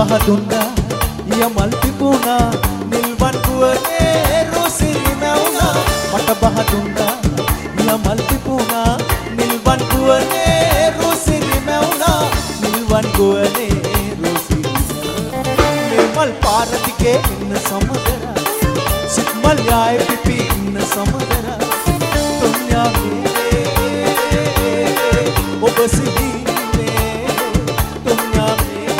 පහ දුන්නා යමල් තිබුණා නිල්වන් කුවනේ රොසිරි මැවුනා මට බහ දුන්නා යමල් තිබුණා නිල්වන් කුවනේ රොසිරි මැවුනා නිල්වන් කුවනේ රොසිරි මේ මල් පාර දිගේ ඉන්න සමදර සිත්මල් යාය පිපි ඉන්න සමදර දුන්යා ඔබ සිහිනේ දුන්යා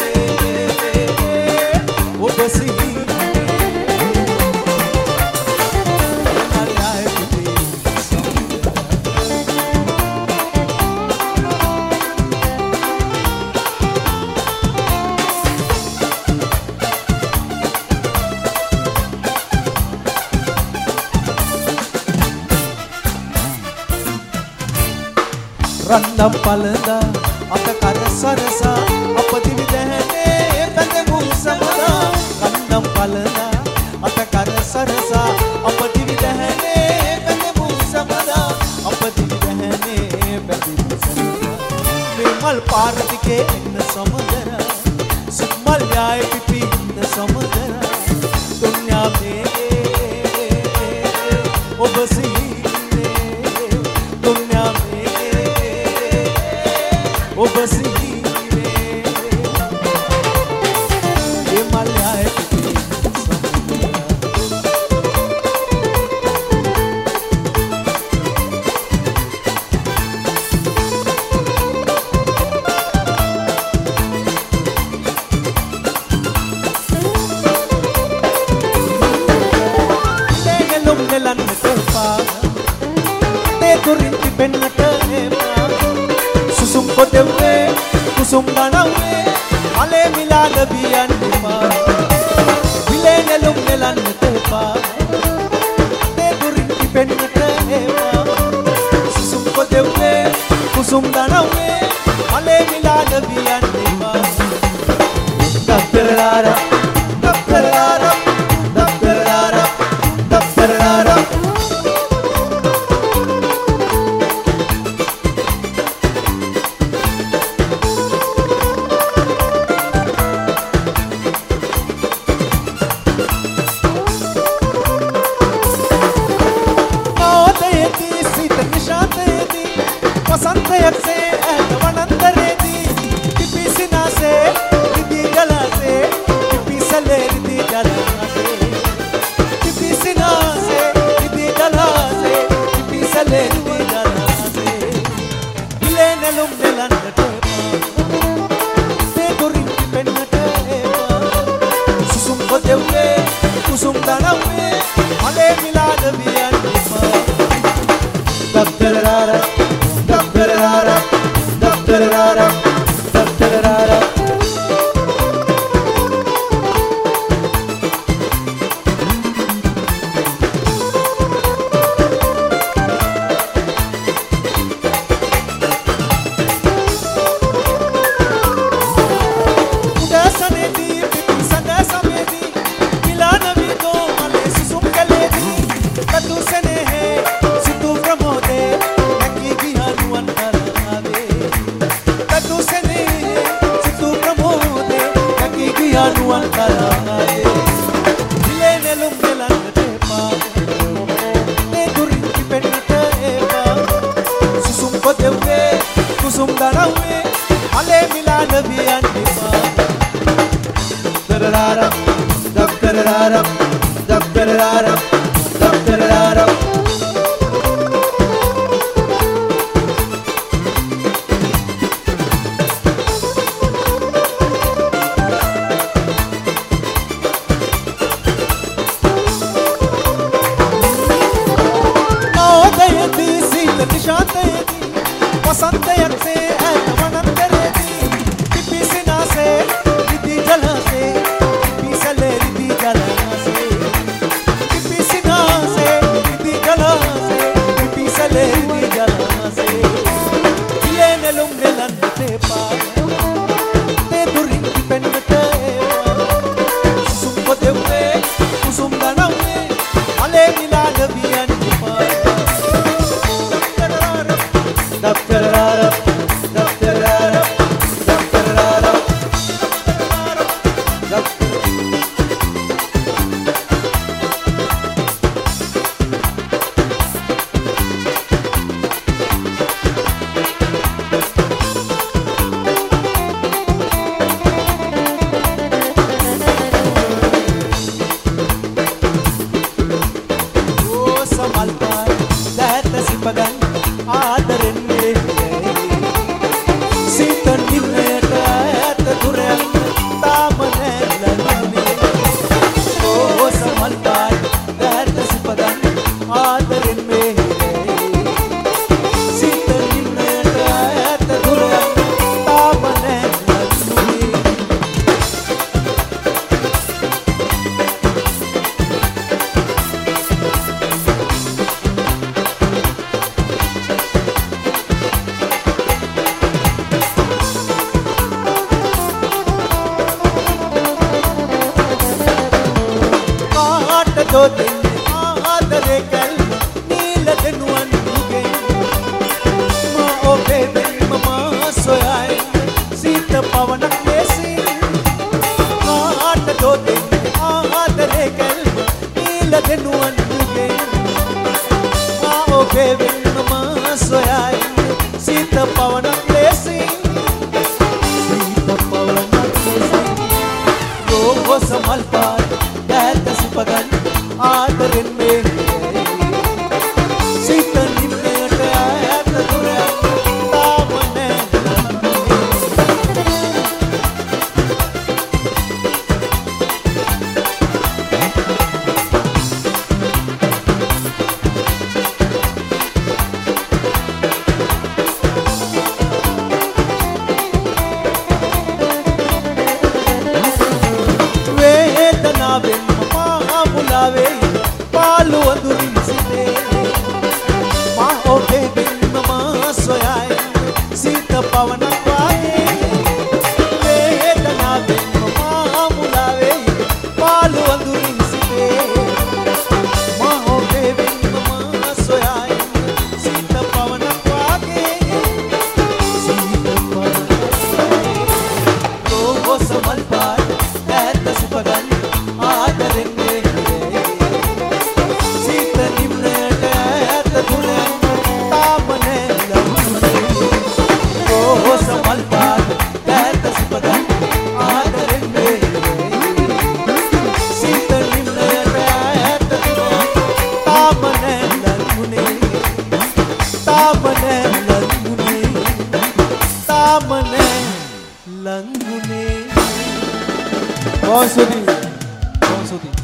ඔබ සිහිනේ යාය පිපි රන්නම් පළඳා අත කර සරසා අප දිවි දැහැනේ බැඳමු සමදා රන්නම් පළඳා අත කර සරසා අප දිවි දැහැනේ බැඳමු සමදා අප දිවි දැහැනේ බැඳමු සමදා මේ මල් පාර දිගේ එන්න සමදර සුමල් යාය පිපි ඉන්න සමදර දුන්යා මේ ඔබ සිහිනේ දුන්යා ඔබ සිහිනේ ඒ මල් යාය පිපි දෙගලුම් නෙලන්නට එපා තේ දුරින්ති පෙන්නට එපා සුසුම් කොටෙව්වේ කුසුම් ගණව්වේ මලේ මිලාද බියන් එපා විලේ නෙලුම් නෙලන්නට එපා තේ දුරින්ති පෙන්නට එපා සුසුම් කොටෙව්වේ කුසුම් ගණව්වේ මලේ මිලාද බියන් එපා දප්පරාරා දප්පරාරා දප්පරාරා දප්පරාරා वसंतयसे वनंतरेदी पिपी सिनासे रिदी जलासे पिपी सले रिदी जलासे पिपी सिनासे रिदी जलासे पिपी सले रिदी जलासे इले नलुम नेलन्नट ते दुरिन पेन्नट सुसुम कोदेवे कुसुम दनवे मले मिलाद बियन दप्तरारा दप्तरारा दप्तरारा दप्तरारा उदासनेदी पिपी सदा समेदी मिलान विदो मले सुसुम कलेदी कदू सने है सितु प्रमोदे नकी गियानुवन करावे कदू सने सितु प्रमोदे नकी गियानुवन करावे दिले नेलुम नेलन्नट एपा ने दुरिंकी पेन्नट एपा सुसुम कोदेवे कुसुम दनवे मले मिलान बियन एपा दप्तरारा दप्तरारा दप्तरारा दप्तरारा नवोदयदी शीत निशांतयदी वसंतयसे वनंतरेदी पिपी सिनासे रिदी जलासे पिपी सले रिदी जलासे पिपी सिनासे रिदी जलासे पिपी सले रिदी जलासे इले नेलुम नेलन्नट एपा ते दुरिंकी पेन्नट सुसुम कोदेवे कुसुम दनवे मले मिलाद बियन एपा दप्तरारा दप्तरारा दप्तरारा දෙන්නේ ආදරේ කැල්ම නීල දෙනුවන් දුගේ මා ඔබේ වෙන්ම මා සොයයි සීත පවනක් ලෙසින් කාටදෝ දෙන්නේ ආදරේ කැල්ම නීල දෙනුවන් දුගේ මා ඔබේ වෙන්ම මා සොයයි සීත පවනක් ලෙසින් සමල් පාට දැත සිපගන් ආදරෙන් මේ සිත නිම්නයට ඈත දුර තාම පාලු අඳුරින් සිටේ මා ඔබේ වෙන්ම මා සොයයි සීත පවනක් වාගේ වේදනාවෙන් මා මුලා වෙයි පාලු අඳුරින් සිටේ මා ඔබේ වෙන්ම මා සොයයි සීත පවනක් වාගේ සීත පවනක් ලෝකෝ සමල් පාට ඈත සුපගන් ආදරෙන් Langune. Bom, Sudi.